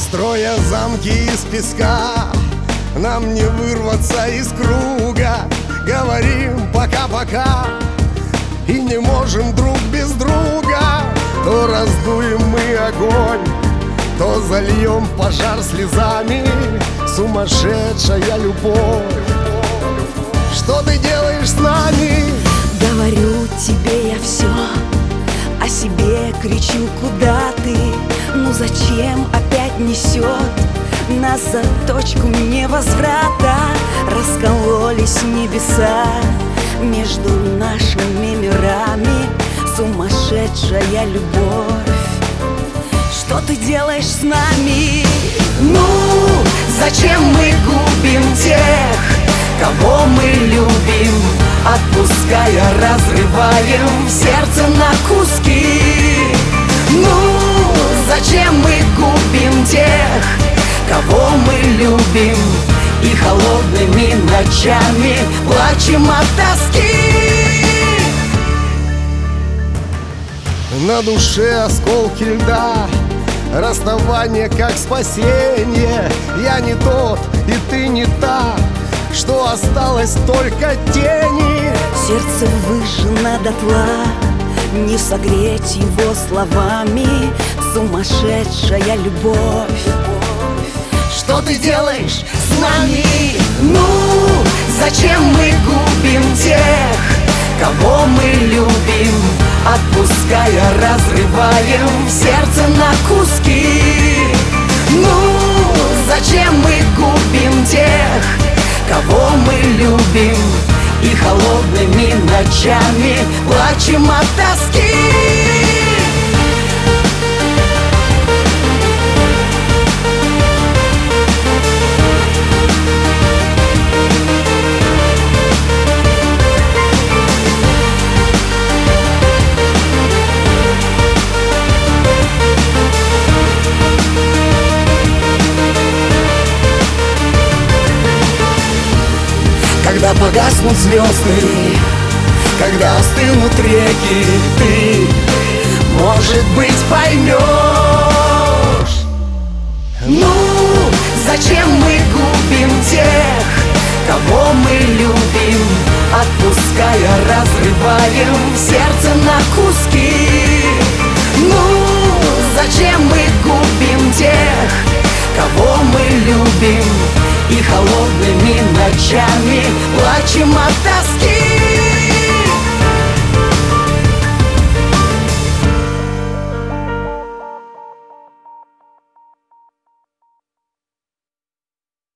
Строя замки из песка, нам не вырваться из круга. Говорим пока-пока и не можем друг без друга. То раздуем мы огонь, то зальем пожар слезами. Сумасшедшая любовь, что ты делаешь с нами? Говорю тебе я все, о себе кричу, куда ты? Ну зачем опять несет нас за точку невозврата? Раскололись небеса между нашими мирами. Сумасшедшая любовь, что ты делаешь с нами? Ну, зачем мы губим тех, кого мы любим? Отпуская, разрываем сердце на куски. Ну, зачем мы губим тех, кого мы любим? И холодными ночами плачем от тоски. На душе осколки льда, расставание как спасение. Я не тот, и ты не та, что осталось только тени. Сердце выжжено дотла, не согреть его словами. Сумасшедшая любовь, что ты делаешь с нами? Ну, зачем мы губим тех, кого мы любим? Отпуская, разрываем сердце на куски. Ну, зачем мы губим тех, кого мы любим? И холодными ночами плачем от тоски. Когда погаснут звезды, когда остынут реки, ты, может быть, поймешь. Ну, зачем мы губим тех, кого мы любим? Отпуская, разрываем сердце на куски.